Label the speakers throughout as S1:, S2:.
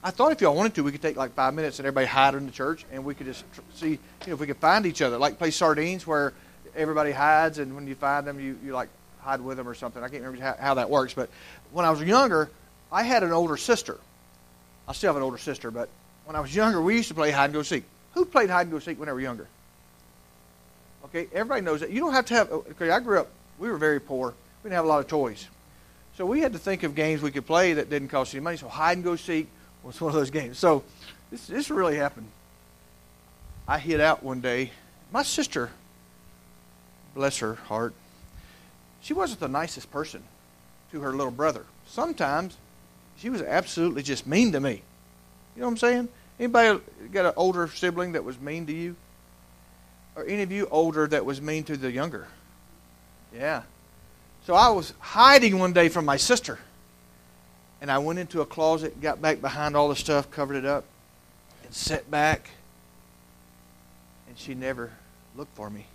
S1: I thought if y'all wanted to, we could take like 5 minutes and everybody hide in the church, and we could just see, if we could find each other, like play sardines where everybody hides, and when you find them, you like hide with them or something. I can't remember how that works, but when I was younger, I had an older sister. I still have an older sister, but when I was younger, we used to play hide and go seek. Who played hide and go seek when they were younger? Okay, everybody knows that. You don't have to have. Okay, I grew up. We were very poor. We didn't have a lot of toys, so we had to think of games we could play that didn't cost any money. So hide and go seek was one of those games. So this really happened. I hid out one day. My sister, bless her heart, she wasn't the nicest person to her little brother. Sometimes she was absolutely just mean to me. You know what I'm saying? Anybody got an older sibling that was mean to you? Or any of you older that was mean to the younger? Yeah. So I was hiding one day from my sister. And I went into a closet, got back behind all the stuff, covered it up, and sat back. And she never looked for me.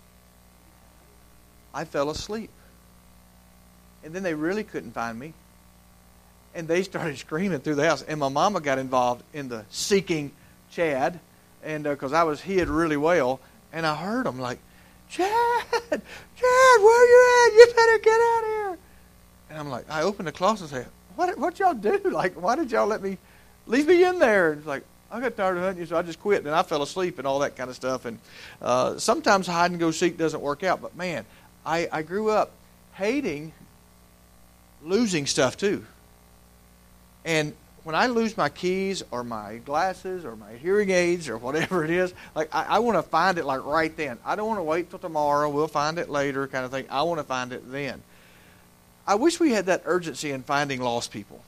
S1: I fell asleep. And then they really couldn't find me. And they started screaming through the house. And my mama got involved in the seeking Chad. And because I was hid really well. And I heard them like, Chad, where you at? You better get out of here. And I'm like, I opened the closet and said, what y'all do? Like, why did y'all leave me in there? And it's like, I got tired of hunting you, so I just quit. And I fell asleep and all that kind of stuff. And sometimes hide and go seek doesn't work out. But man, I grew up hating losing stuff too. And when I lose my keys or my glasses or my hearing aids or whatever it is, like I want to find it like right then. I don't want to wait till tomorrow. We'll find it later kind of thing. I want to find it then. I wish we had that urgency in finding lost people.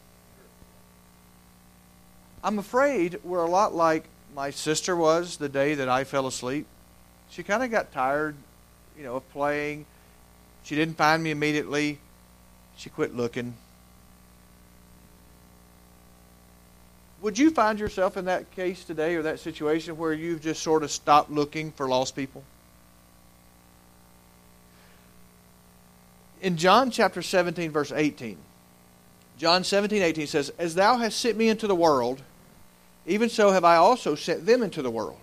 S1: I'm afraid we're a lot like my sister was the day that I fell asleep. She kind of got tired, of playing. She didn't find me immediately. She quit looking. Would you find yourself in that case today or that situation where you've just sort of stopped looking for lost people? In John chapter 17, verse 18, John 17:18 says, As thou hast sent me into the world, even so have I also sent them into the world.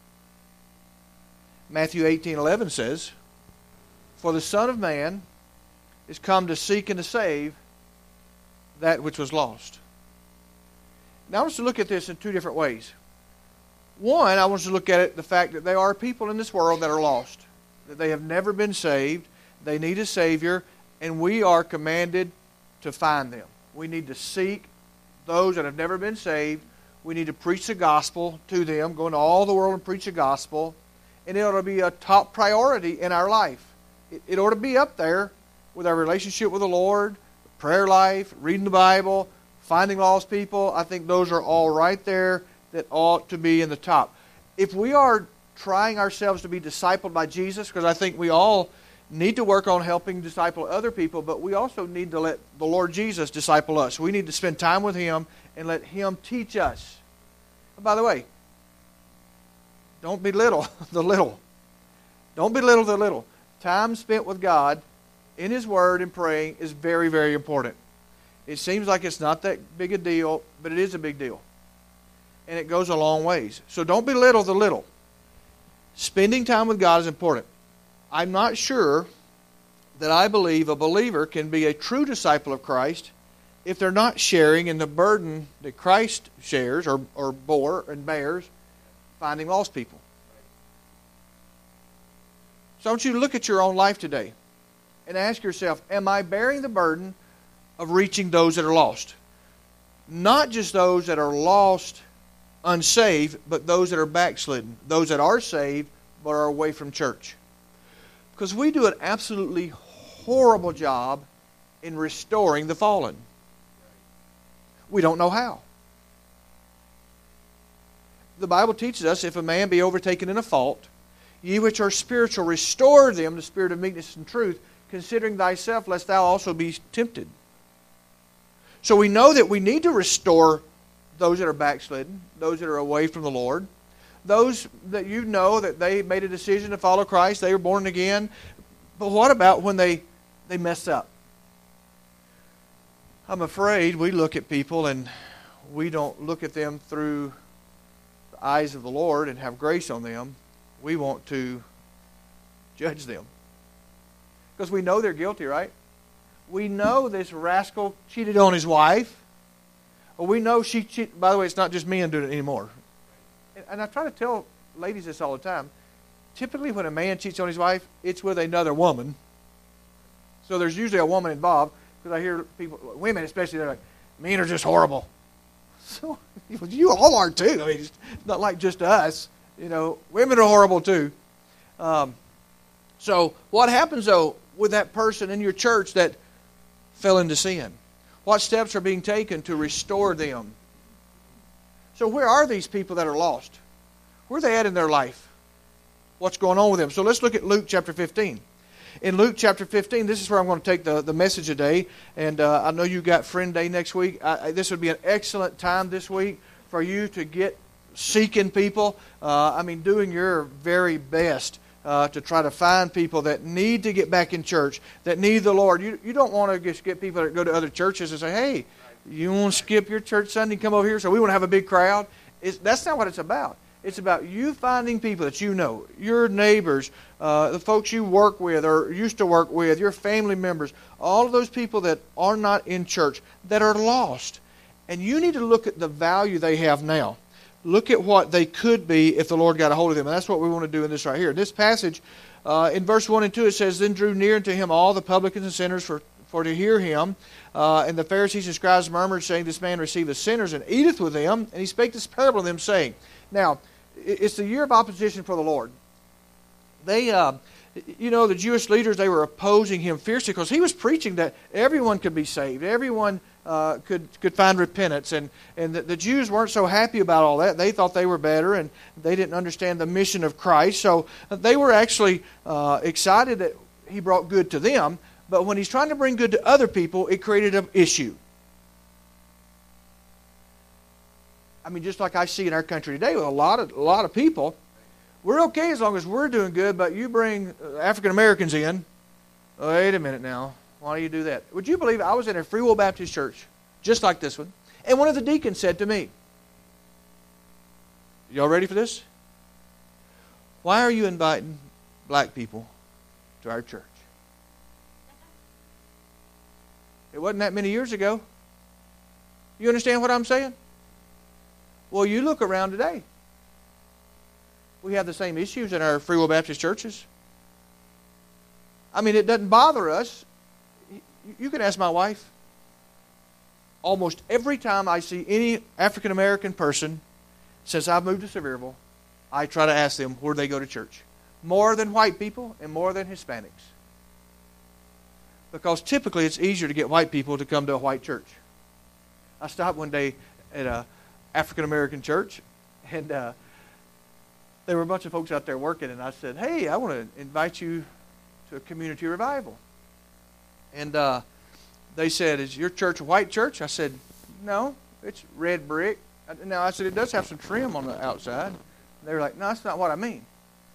S1: Matthew 18:11 says, For the Son of Man is come to seek and to save that which was lost. Now I want us to look at this in two different ways. One, I want us to look at it, the fact that there are people in this world that are lost, that they have never been saved, they need a Savior, and we are commanded to find them. We need to seek those that have never been saved. We need to preach the gospel to them, go into all the world and preach the gospel, and it ought to be a top priority in our life. It ought to be up there with our relationship with the Lord, prayer life, reading the Bible, finding lost people. I think those are all right there that ought to be in the top. If we are trying ourselves to be discipled by Jesus, because I think we all need to work on helping disciple other people, but we also need to let the Lord Jesus disciple us. We need to spend time with Him and let Him teach us. And by the way, don't belittle the little. Don't belittle the little. Time spent with God in His Word and praying is very, very important. It seems like it's not that big a deal, but it is a big deal. And it goes a long ways. So don't belittle the little. Spending time with God is important. I'm not sure that I believe a believer can be a true disciple of Christ if they're not sharing in the burden that Christ shares or bore and bears, finding lost people. So I want you to look at your own life today and ask yourself, am I bearing the burden of reaching those that are lost? Not just those that are lost, unsaved, but those that are backslidden. Those that are saved, but are away from church. Because we do an absolutely horrible job in restoring the fallen. We don't know how. The Bible teaches us, if a man be overtaken in a fault, ye which are spiritual, restore them the spirit of meekness and truth, considering thyself, lest thou also be tempted. So we know that we need to restore those that are backslidden, those that are away from the Lord, those that you know that they made a decision to follow Christ, they were born again. But what about when they mess up? I'm afraid we look at people and we don't look at them through the eyes of the Lord and have grace on them. We want to judge them. Because we know they're guilty, right? We know this rascal cheated on his wife. Or we know she cheated. By the way, it's not just men doing it anymore. And I try to tell ladies this all the time. Typically when a man cheats on his wife, it's with another woman. So there's usually a woman involved. Because I hear people, women especially, they're like, men are just horrible. So you all are too. I mean, it's not like just us. You know, women are horrible too. So what happens though with that person in your church that fell into sin? What steps are being taken to restore them? So where are these people that are lost? Where are they at in their life? What's going on with them? So let's look at Luke chapter 15. In Luke chapter 15, this is where I'm going to take the message today. And I know you got Friend Day next week. This would be an excellent time this week for you to get seeking people. Doing your very best to try to find people that need to get back in church, that need the Lord. You don't want to just get people that go to other churches and say, hey, you want to skip your church Sunday and come over here so we want to have a big crowd? That's not what it's about. It's about you finding people that you know, your neighbors, the folks you work with or used to work with, your family members, all of those people that are not in church, that are lost. And you need to look at the value they have now. Look at what they could be if the Lord got a hold of them. And that's what we want to do in this right here. This passage, in verse 1 and 2, it says, Then drew near unto him all the publicans and sinners for to hear him. And the Pharisees and scribes murmured, saying, This man receiveth sinners and eateth with them. And he spake this parable to them, saying, Now, it's the year of opposition for the Lord. They, the Jewish leaders, they were opposing him fiercely because he was preaching that everyone could be saved. Everyone could find repentance. And the Jews weren't so happy about all that. They thought they were better and they didn't understand the mission of Christ. So they were actually excited that he brought good to them. But when he's trying to bring good to other people, it created an issue. I mean, just like I see in our country today with a lot of people, we're okay as long as we're doing good, but you bring African Americans in. Wait a minute now. Why do you do that? Would you believe I was in a Free Will Baptist church, just like this one, and one of the deacons said to me, y'all ready for this? Why are you inviting black people to our church? It wasn't that many years ago. You understand what I'm saying? Well, you look around today. We have the same issues in our Free Will Baptist churches. I mean, it doesn't bother us. You can ask my wife. Almost every time I see any African American person since I've moved to Sevierville, I try to ask them where they go to church. More than white people and more than Hispanics. Because typically it's easier to get white people to come to a white church. I stopped one day at a African American church, and there were a bunch of folks out there working, and I said, hey, I want to invite you to a community revival. And they said, is your church a white church? I said, no, it's red brick. Now, I said, it does have some trim on the outside. They were like, no, that's not what I mean.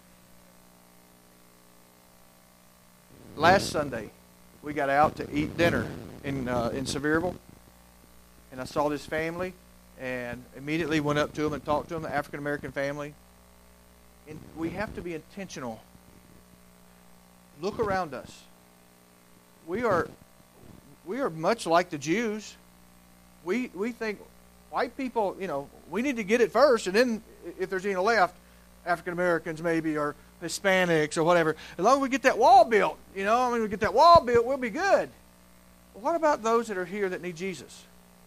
S1: Last Sunday, we got out to eat dinner in Sevierville, and I saw this family, and immediately went up to them and talked to them, the African-American family. And we have to be intentional. Look around us. We are much like the Jews. We think white people, we need to get it first, and then if there's any left, African-Americans maybe, or Hispanics or whatever. As long as we get that wall built, we get that wall built, we'll be good. But what about those that are here that need Jesus?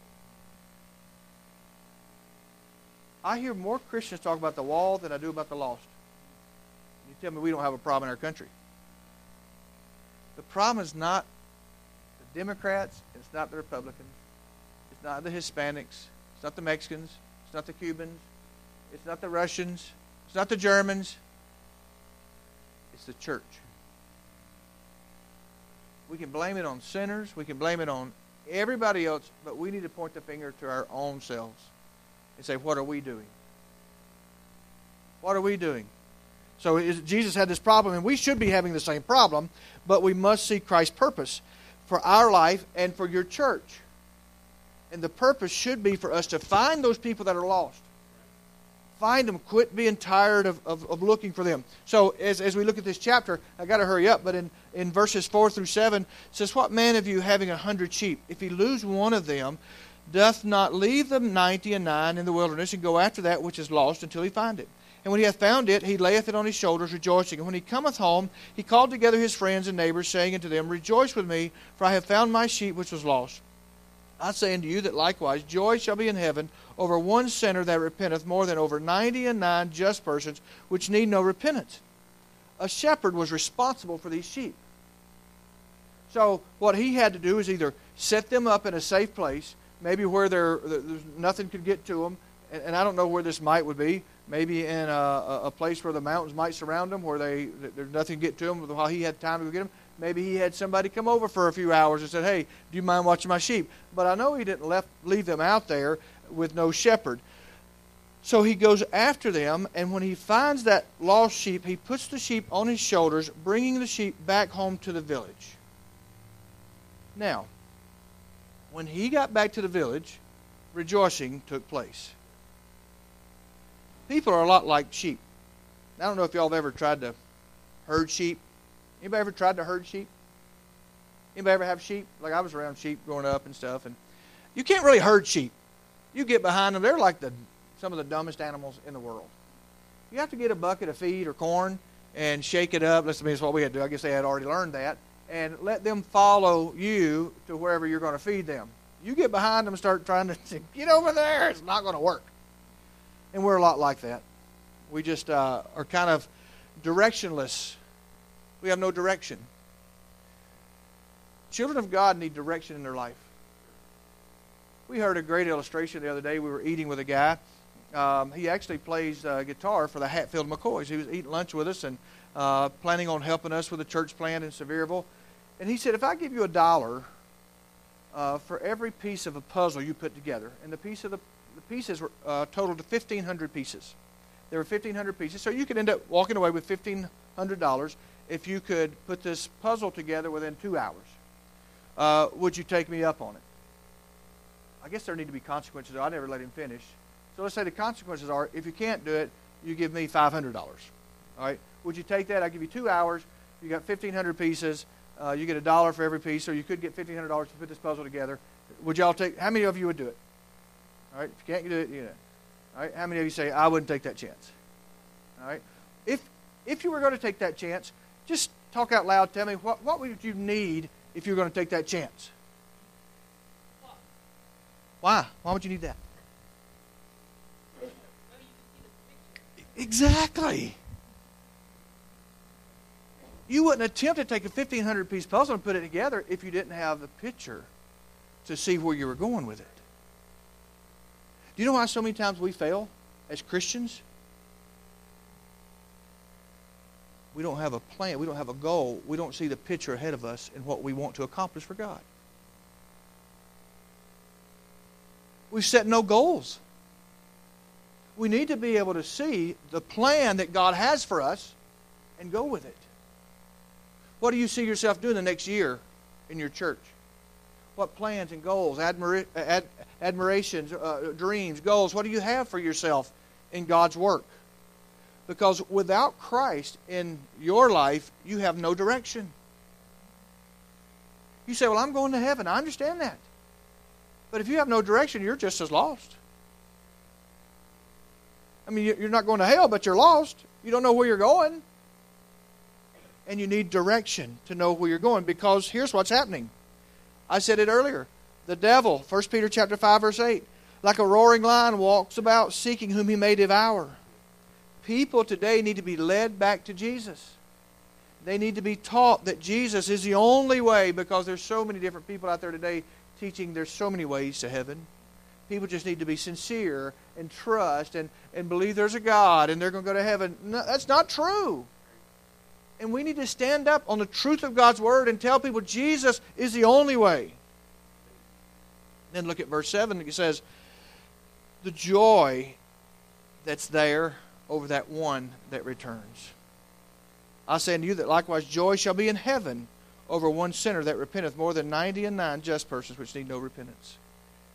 S1: I hear more Christians talk about the wall than I do about the lost. You tell me we don't have a problem in our country. The problem is not the Democrats, it's not the Republicans, it's not the Hispanics, it's not the Mexicans, it's not the Cubans, it's not the Russians, it's not the Germans, it's the church. We can blame it on sinners, we can blame it on everybody else, but we need to point the finger to our own selves and say, what are we doing? What are we doing? So Jesus had this problem, and we should be having the same problem, but we must see Christ's purpose for our life and for your church. And the purpose should be for us to find those people that are lost. Find them. Quit being tired of looking for them. So as we look at this chapter, I got to hurry up, but in verses 4 through 7, it says, "What man of you having 100 sheep, if he lose one of them, doth not leave the 99 in the wilderness, and go after that which is lost until he find it? And when he hath found it, he layeth it on his shoulders, rejoicing. And when he cometh home, he called together his friends and neighbors, saying unto them, Rejoice with me, for I have found my sheep which was lost. I say unto you that likewise joy shall be in heaven over one sinner that repenteth, more than over 99 just persons which need no repentance." A shepherd was responsible for these sheep. So what he had to do is either set them up in a safe place, maybe where there's nothing could get to them, and I don't know where this might would be. Maybe in a place where the mountains might surround them, where there's nothing to get to them while he had time to go get them. Maybe he had somebody come over for a few hours and said, "Hey, do you mind watching my sheep?" But I know he didn't leave them out there with no shepherd. So he goes after them, and when he finds that lost sheep, he puts the sheep on his shoulders, bringing the sheep back home to the village. Now, when he got back to the village, rejoicing took place. People are a lot like sheep. I don't know if y'all have ever tried to herd sheep. Anybody ever tried to herd sheep? Anybody ever have sheep? Like, I was around sheep growing up and stuff, and you can't really herd sheep. You get behind them, they're like some of the dumbest animals in the world. You have to get a bucket of feed or corn and shake it up. That's what we had to do. I guess they had already learned that. And let them follow you to wherever you're going to feed them. You get behind them and start trying to get over there, it's not going to work. And we're a lot like that. We just are kind of directionless. We have no direction. Children of God need direction in their life. We heard a great illustration the other day. We were eating with a guy. He actually plays guitar for the Hatfield McCoys. He was eating lunch with us and planning on helping us with a church plant in Sevierville. And he said, "If I give you $1 for every piece of a puzzle you put together," and the pieces were totaled to 1,500 pieces. There were 1,500 pieces, so you could end up walking away with $1,500 if you could put this puzzle together within 2 hours. Would you take me up on it? I guess there need to be consequences. I never let him finish. So let's say the consequences are, if you can't do it, you give me $500. All right? Would you take that? I'll give you 2 hours. You got 1,500 pieces. You get $1 for every piece, so you could get $1,500 to put this puzzle together. Would y'all take? How many of you would do it? All right? If you can't do it, you know. All right? How many of you say, "I wouldn't take that chance"? All right? If you were going to take that chance, just talk out loud. Tell me, what would you need if you were going to take that chance? Why? Why would you need that? Exactly. You wouldn't attempt to take a 1,500-piece puzzle and put it together if you didn't have the picture to see where you were going with it. Do you know why so many times we fail as Christians? We don't have a plan. We don't have a goal. We don't see the picture ahead of us and what we want to accomplish for God. We've set no goals. We need to be able to see the plan that God has for us and go with it. What do you see yourself doing the next year in your church? What plans and goals, admirations, dreams, goals, what do you have for yourself in God's work? Because without Christ in your life, you have no direction. You say, "Well, I'm going to heaven." I understand that. But if you have no direction, you're just as lost. I mean, you're not going to hell, but you're lost. You don't know where you're going. And you need direction to know where you're going, because here's what's happening. I said it earlier. The devil, 1 Peter chapter 5, verse 8, like a roaring lion walks about seeking whom he may devour. People today need to be led back to Jesus. They need to be taught that Jesus is the only way, because there's so many different people out there today teaching there's so many ways to heaven. People just need to be sincere and trust and believe there's a God and they're going to go to heaven. No, that's not true. And we need to stand up on the truth of God's Word and tell people Jesus is the only way. Then look at verse 7. It says, the joy that's there over that one that returns. I say unto you that likewise joy shall be in heaven over one sinner that repenteth, more than 99 just persons which need no repentance.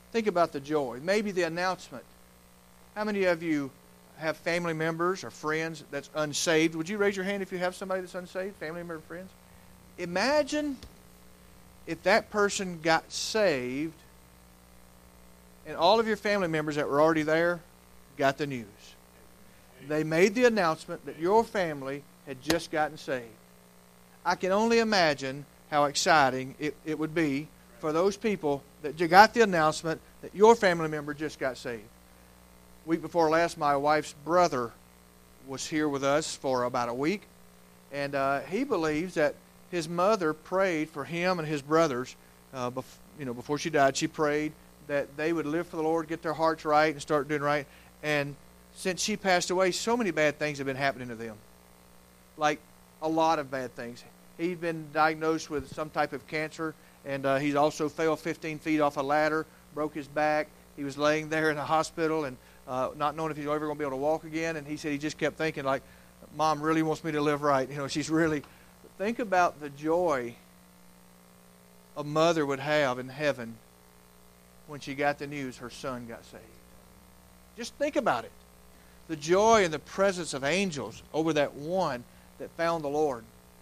S1: Think about the joy. Maybe the announcement. How many of you have family members or friends that's unsaved? Would you raise your hand if you have somebody that's unsaved, family member or friends? Imagine if that person got saved and all of your family members that were already there got the news. They made the announcement that your family had just gotten saved. I can only imagine how exciting it would be for those people that you got the announcement that your family member just got saved. Week before last, my wife's brother was here with us for about a week, and he believes that his mother prayed for him and his brothers. Before she died, she prayed that they would live for the Lord, get their hearts right, and start doing right. And since she passed away, so many bad things have been happening to them. Like a lot of bad things. He'd been diagnosed with some type of cancer, and he also fell 15 feet off a ladder, broke his back. He was laying there in the hospital and not knowing if he's ever going to be able to walk again. And he said he just kept thinking, like, Mom really wants me to live right. She's really... Think about the joy a mother would have in heaven when she got the news her son got saved. Just think about it. The joy and the presence of angels over that one that found the Lord.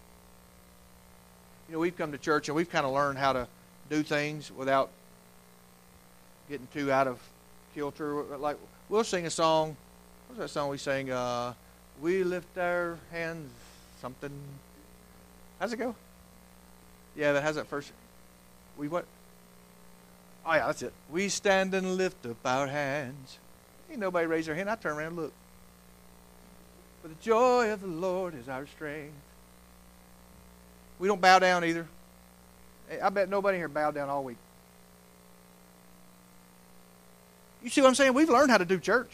S1: We've come to church and we've kind of learned how to do things without getting too out of kilter. Like, we'll sing a song. What's that song we sing? We lift our hands, something. How's it go? Yeah, that has that first. We what? Oh, yeah, that's it. We stand and lift up our hands. Ain't nobody raise their hand. I turn around and look. For the joy of the Lord is our strength. We don't bow down either. I bet nobody here bowed down all week. You see what I'm saying? We've learned how to do church.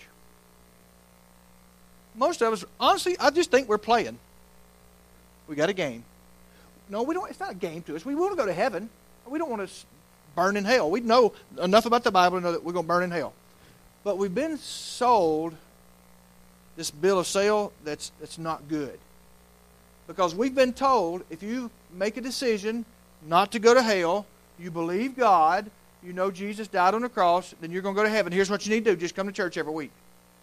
S1: Most of us, honestly, I just think we're playing. We got a game. No, we don't. It's not a game to us. We want to go to heaven. We don't want to burn in hell. We know enough about the Bible to know that we're going to burn in hell. But we've been sold this bill of sale that's not good. Because we've been told if you make a decision not to go to hell, you believe God, you know Jesus died on the cross, then you're going to go to heaven. Here's what you need to do. Just come to church every week.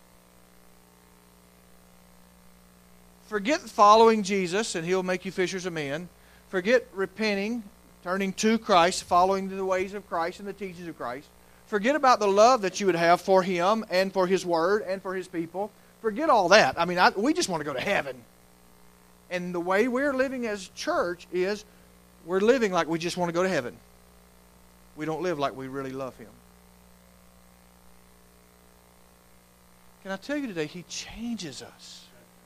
S1: Forget following Jesus and He'll make you fishers of men. Forget repenting, turning to Christ, following the ways of Christ and the teachings of Christ. Forget about the love that you would have for Him and for His Word and for His people. Forget all that. We just want to go to heaven. And the way we're living as church is we're living like we just want to go to heaven. We don't live like we really love Him. Can I tell you today, He changes us.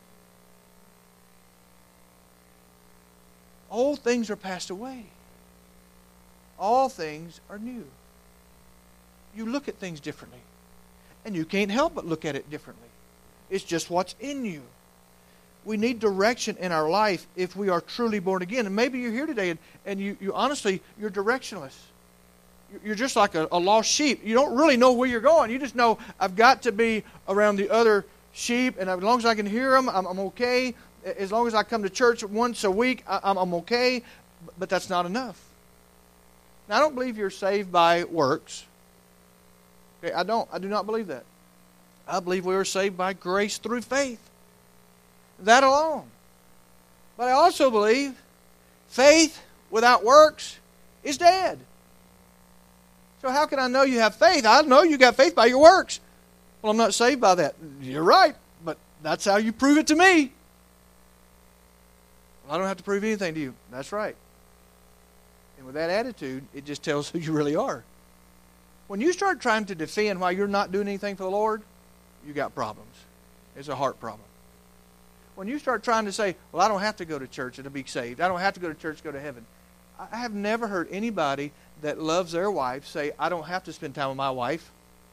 S1: Old things are passed away. All things are new. You look at things differently. And you can't help but look at it differently. It's just what's in you. We need direction in our life if we are truly born again. And maybe you're here today and you honestly, you're directionless. You're just like a lost sheep. You don't really know where you're going. You just know, I've got to be around the other sheep, and as long as I can hear them, I'm okay. As long as I come to church once a week, I'm okay. But that's not enough. Now, I don't believe you're saved by works. Okay, I do not believe that. I believe we are saved by grace through faith. That alone. But I also believe faith without works is dead. So how can I know you have faith? I know you got faith by your works. Well, I'm not saved by that. You're right, but that's how you prove it to me. Well, I don't have to prove anything to you. That's right. And with that attitude, it just tells who you really are. When you start trying to defend why you're not doing anything for the Lord, you got problems. It's a heart problem. When you start trying to say, well, I don't have to go to church to be saved. I don't have to go to church to go to heaven. I have never heard anybody that loves their wife say, I don't have to spend time with my wife.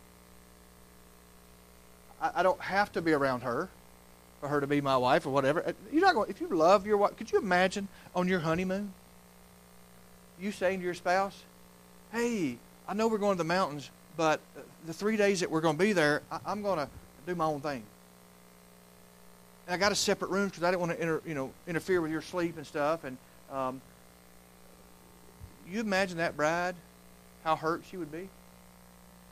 S1: I don't have to be around her for her to be my wife or whatever. You're not going. If you love your wife, could you imagine on your honeymoon, you saying to your spouse, hey, I know we're going to the mountains, but the 3 days that we're going to be there, I'm going to do my own thing. And I got a separate room because I didn't want to interfere with your sleep and stuff. And you imagine that bride, how hurt she would be?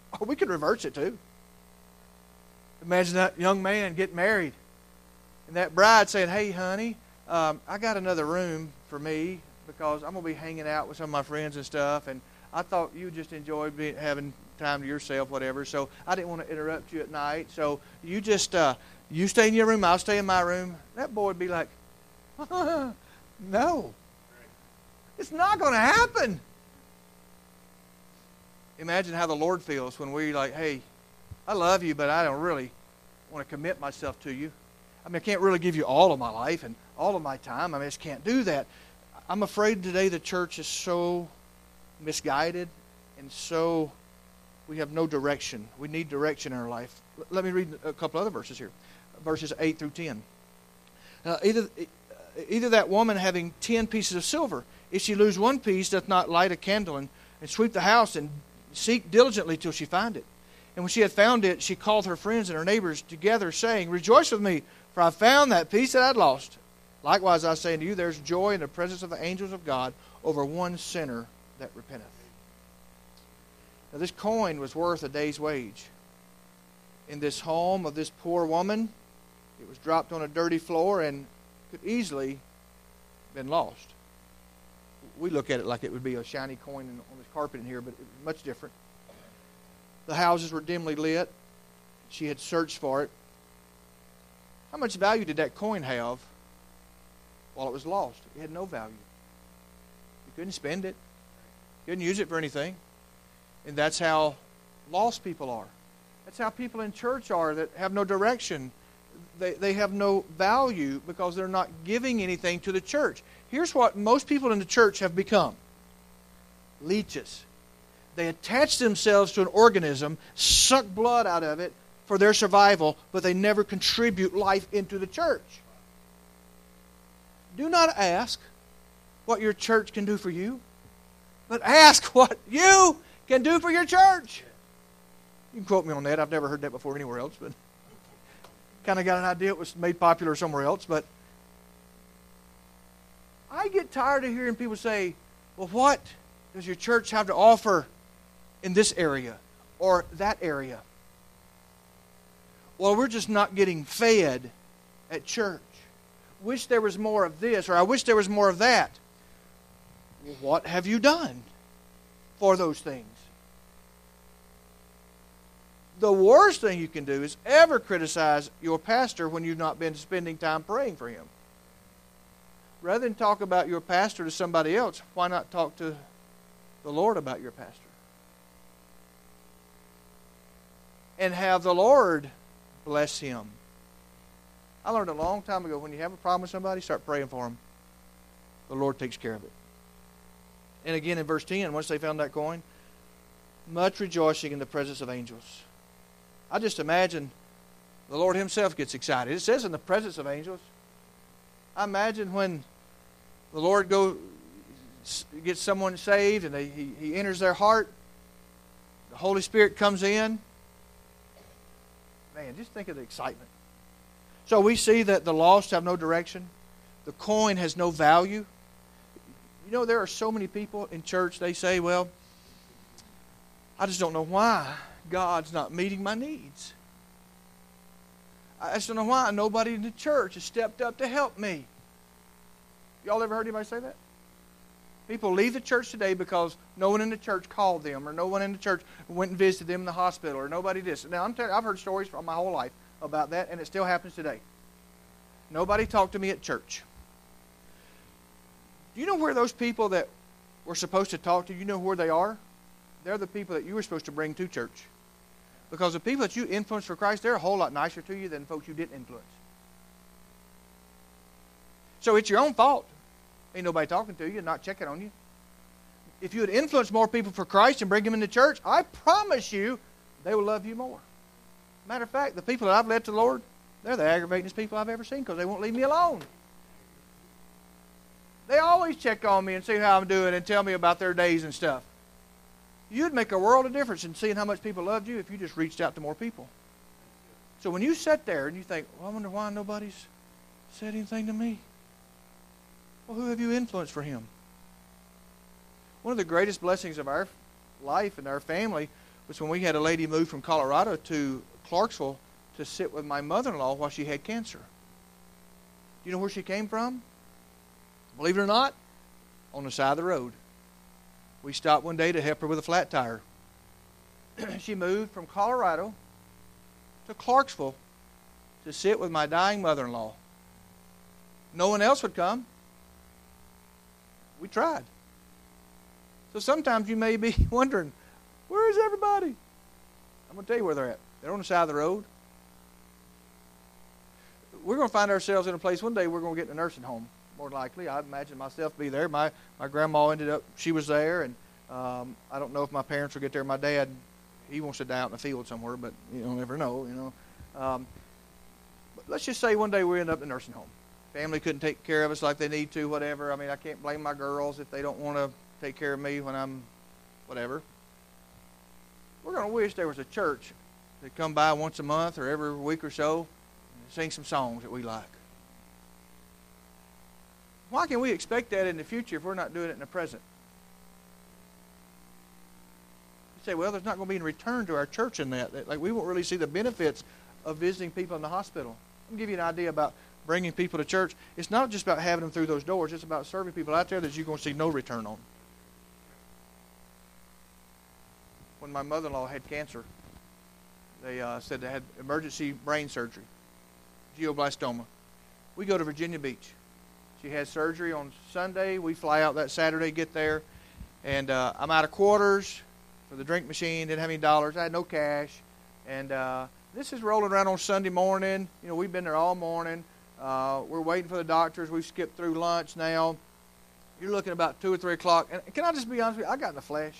S1: Or we could reverse it too. Imagine that young man getting married and that bride saying, hey, honey, I got another room for me because I'm going to be hanging out with some of my friends and stuff, and I thought you just enjoyed having time to yourself, whatever, so I didn't want to interrupt you at night, so you just, you stay in your room, I'll stay in my room. That boy would be like, no. It's not going to happen. Imagine how the Lord feels when we're like, hey, I love you, but I don't really want to commit myself to you. I mean, I can't really give you all of my life and all of my time. I just can't do that. I'm afraid today the church is so misguided and so we have no direction. We need direction in our life. Let me read a couple other verses here. Verses 8 through 10. Either that woman having 10 pieces of silver, if she lose one piece, doth not light a candle and sweep the house and seek diligently till she find it. And when she had found it, she called her friends and her neighbors together, saying, rejoice with me, for I found that piece that I'd lost. Likewise, I say unto you, there's joy in the presence of the angels of God over one sinner that repenteth. Now, this coin was worth a day's wage. In this home of this poor woman, it was dropped on a dirty floor and could easily have been lost. We look at it like it would be a shiny coin on this carpet in here, but it was much different. The houses were dimly lit. She had searched for it. How much value did that coin have while it was lost? It had no value. You couldn't spend it. You couldn't use it for anything. And that's how lost people are. That's how people in church are that have no direction. They have no value because they're not giving anything to the church. Here's what most people in the church have become. Leeches. They attach themselves to an organism, suck blood out of it for their survival, but they never contribute life into the church. Do not ask what your church can do for you, but ask what you can do for your church. You can quote me on that. I've never heard that before anywhere else, but kind of got an idea it was made popular somewhere else. But I get tired of hearing people say, well, what does your church have to offer in this area or that area? Well, we're just not getting fed at church. Wish there was more of this, or I wish there was more of that. Well, what have you done for those things? The worst thing you can do is ever criticize your pastor when you've not been spending time praying for him. Rather than talk about your pastor to somebody else, why not talk to the Lord about your pastor? And have the Lord bless him. I learned a long time ago, when you have a problem with somebody, start praying for them. The Lord takes care of it. And again in verse 10, once they found that coin, much rejoicing in the presence of angels. I just imagine the Lord himself gets excited. It says in the presence of angels. I imagine when the Lord gets someone saved and he enters their heart, the Holy Spirit comes in. Man, just think of the excitement. So we see that the lost have no direction. The coin has no value. You know, there are so many people in church, they say, well, I just don't know why God's not meeting my needs. I just don't know why nobody in the church has stepped up to help me. Y'all ever heard anybody say that? People leave the church today because no one in the church called them, or no one in the church went and visited them in the hospital, or nobody did. Now, I'm telling you, I've heard stories from my whole life about that, and it still happens today. Nobody talked to me at church. Do you know where those people that were supposed to talk to you know where they are? They're the people that you were supposed to bring to church. Because the people that you influenced for Christ, they're a whole lot nicer to you than folks you didn't influence. So it's your own fault. Ain't nobody talking to you and not checking on you. If you would influence more people for Christ and bring them into church, I promise you they will love you more. Matter of fact, the people that I've led to the Lord, they're the aggravatingest people I've ever seen because they won't leave me alone. They always check on me and see how I'm doing and tell me about their days and stuff. You'd make a world of difference in seeing how much people loved you if you just reached out to more people. So when you sit there and you think, well, I wonder why nobody's said anything to me. Well, who have you influenced for him? One of the greatest blessings of our life and our family was when we had a lady move from Colorado to Clarksville to sit with my mother-in-law while she had cancer. Do you know where she came from? Believe it or not, on the side of the road. We stopped one day to help her with a flat tire. She moved from Colorado to Clarksville to sit with my dying mother-in-law. No one else would come. We tried. So sometimes you may be wondering, where is everybody? I'm going to tell you where they're at. They're on the side of the road. We're going to find ourselves in a place one day we're going to get in a nursing home, more likely. I imagine myself be there. My grandma ended up, she was there, and I don't know if my parents will get there. My dad, he wants to die out in the field somewhere, but you don't never know, but let's just say one day we end up in a nursing home. Family couldn't take care of us like they need to, whatever. I mean, I can't blame my girls if they don't want to take care of me when I'm whatever. We're going to wish there was a church that come by once a month or every week or so and sing some songs that we like. Why can we expect that in the future if we're not doing it in the present? You say, well, there's not going to be a return to our church in that. Like, we won't really see the benefits of visiting people in the hospital. Let me give you an idea about bringing people to church. It's not just about having them through those doors. It's about serving people out there that you're going to see no return on. When my mother-in-law had cancer, they said they had emergency brain surgery, glioblastoma. We go to Virginia Beach. She had surgery on Sunday. We fly out that Saturday, get there, and I'm out of quarters for the drink machine. Didn't have any dollars. I had no cash, and this is rolling around on Sunday morning. We've been there all morning. We're waiting for the doctors. We've skipped through lunch now. You're looking about 2 or 3 o'clock. And can I just be honest with you? I got in the flesh.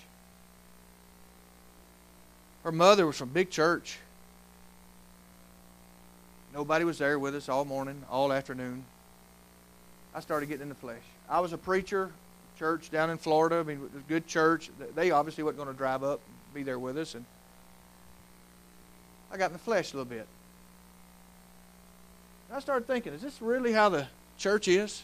S1: Her mother was from big church. Nobody was there with us all morning, all afternoon. I started getting in the flesh. I was a preacher, church down in Florida. I mean, it was a good church. They obviously wasn't going to drive up and be there with us. And I got in the flesh a little bit. And I started thinking, is this really how the church is?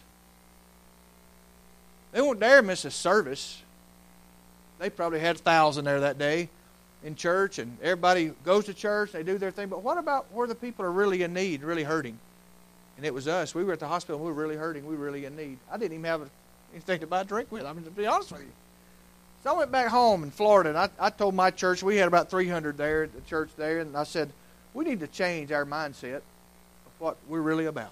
S1: They won't dare miss a service. They probably had 1,000 there that day in church, and everybody goes to church, they do their thing. But what about where the people are really in need, really hurting? And it was us. We were at the hospital, and we were really hurting. We were really in need. I didn't even have anything to buy a drink with. I mean, to be honest with you. So I went back home in Florida, and I told my church, we had about 300 there at the church there, and I said, we need to change our mindset of what we're really about.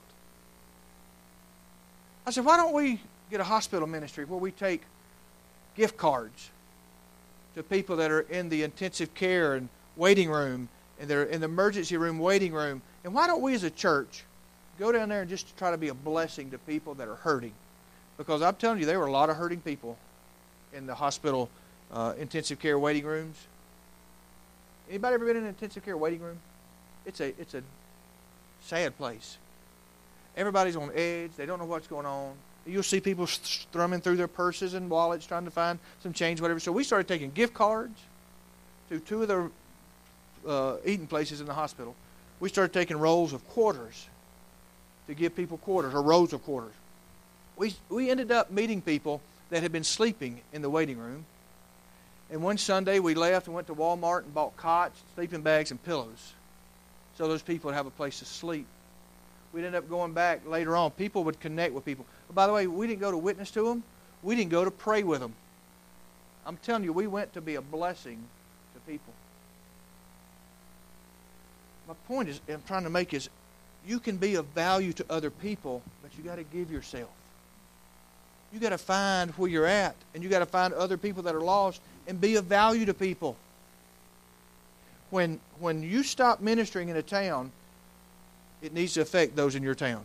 S1: I said, why don't we get a hospital ministry where we take gift cards to people that are in the intensive care and waiting room, and they're in the emergency room waiting room. And why don't we as a church go down there and just try to be a blessing to people that are hurting? Because I'm telling you, there were a lot of hurting people in the hospital intensive care waiting rooms. Anybody ever been in an intensive care waiting room? It's a sad place. Everybody's on edge. They don't know what's going on. You'll see people thrumming through their purses and wallets trying to find some change, whatever. So we started taking gift cards to 2 of the eating places in the hospital. We started taking rolls of quarters to give people quarters, or rows of quarters. We ended up meeting people that had been sleeping in the waiting room. And one Sunday we left and went to Walmart and bought cots, sleeping bags, and pillows so those people would have a place to sleep. We'd end up going back later on. People would connect with people. But by the way, we didn't go to witness to them. We didn't go to pray with them. I'm telling you, we went to be a blessing to people. My point is, I'm trying to make is, you can be of value to other people, but you got to give yourself. You got to find where you're at, and you got to find other people that are lost and be of value to people. When you stop ministering in a town, it needs to affect those in your town.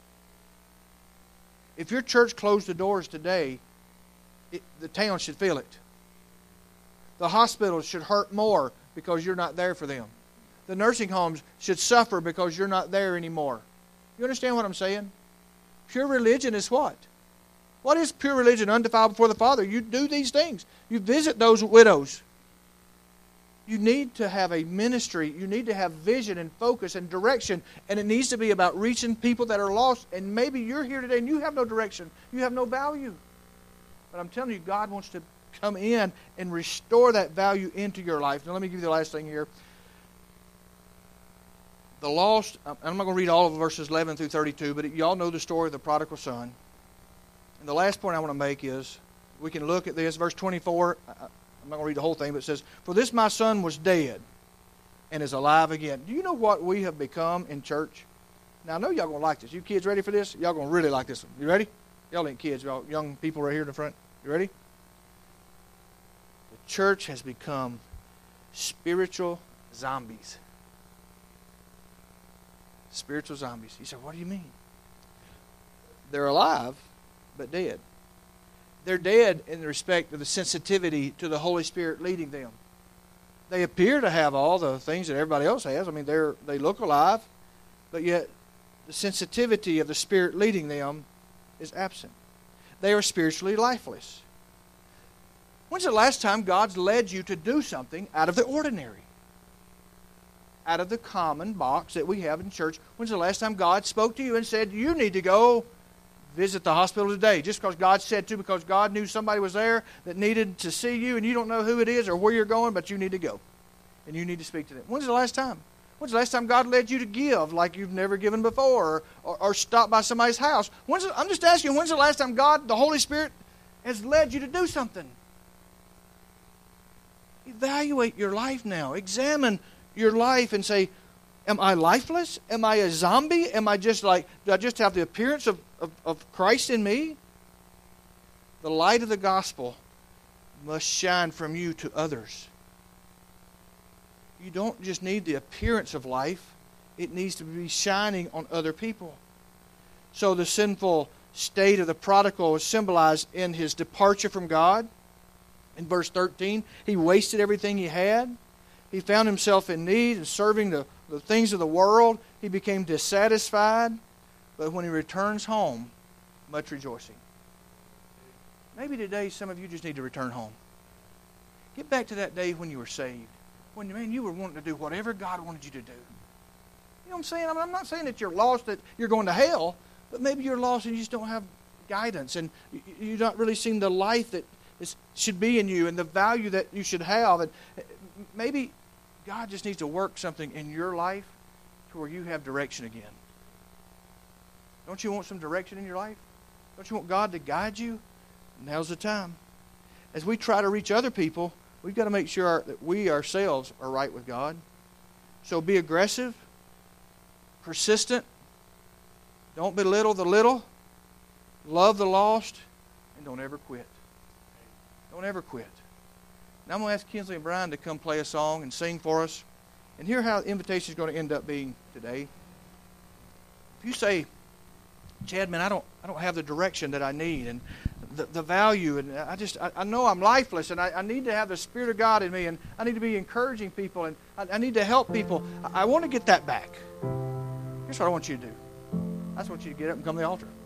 S1: If your church closed the doors today, the town should feel it. The hospitals should hurt more because you're not there for them. The nursing homes should suffer because you're not there anymore. You understand what I'm saying? Pure religion is what? What is pure religion? Undefiled before the Father. You do these things. You visit those widows. You need to have a ministry. You need to have vision and focus and direction. And it needs to be about reaching people that are lost. And maybe you're here today and you have no direction. You have no value. But I'm telling you, God wants to come in and restore that value into your life. Now let me give you the last thing here. The lost, I'm not going to read all of verses 11 through 32, but you all know the story of the prodigal son. And the last point I want to make is, we can look at this, verse 24. I'm not going to read the whole thing, but it says, "For this my son was dead and is alive again." Do you know what we have become in church? Now, I know y'all going to like this. You kids ready for this? Y'all going to really like this one. You ready? Y'all ain't kids. Y'all young people right here in the front. You ready? The church has become spiritual zombies. Spiritual zombies. You say, what do you mean? They're alive, but dead. They're dead in respect of the sensitivity to the Holy Spirit leading them. They appear to have all the things that everybody else has. I mean, they look alive, but yet the sensitivity of the Spirit leading them is absent. They are spiritually lifeless. When's the last time God's led you to do something out of the ordinary? Out of the common box that we have in church. When's the last time God spoke to you and said, you need to go visit the hospital today, just because God said to, because God knew somebody was there that needed to see you, and you don't know who it is or where you're going, but you need to go. And you need to speak to them. When's the last time? When's the last time God led you to give like you've never given before, or stop by somebody's house? I'm just asking you, when's the last time God, the Holy Spirit, has led you to do something? Evaluate your life now. Examine your life and say, am I lifeless? Am I a zombie? Am I just like, do I just have the appearance of Christ in me? The light of the gospel must shine from you to others. You don't just need the appearance of life. It needs to be shining on other people. So the sinful state of the prodigal is symbolized in his departure from God. In verse 13, he wasted everything he had. He found himself in need and serving the things of the world. He became dissatisfied. But when he returns home, much rejoicing. Maybe today some of you just need to return home. Get back to that day when you were saved. When, man, you were wanting to do whatever God wanted you to do. You know what I'm saying? I'm not saying that you're lost, that you're going to hell. But maybe you're lost and you just don't have guidance. And you're not really seeing the life that should be in you and the value that you should have. And maybe God just needs to work something in your life to where you have direction again. Don't you want some direction in your life? Don't you want God to guide you? Now's the time. As we try to reach other people, we've got to make sure that we ourselves are right with God. So be aggressive, persistent, don't belittle the little, love the lost, and don't ever quit. Don't ever quit. Now I'm going to ask Kinsley and Brian to come play a song and sing for us. And hear how the invitation is going to end up being today. If you say, Chad, man, I don't have the direction that I need and the value, and I know I'm lifeless, and I need to have the Spirit of God in me, and I need to be encouraging people, and I need to help people. I want to get that back. Here's what I want you to do. I just want you to get up and come to the altar.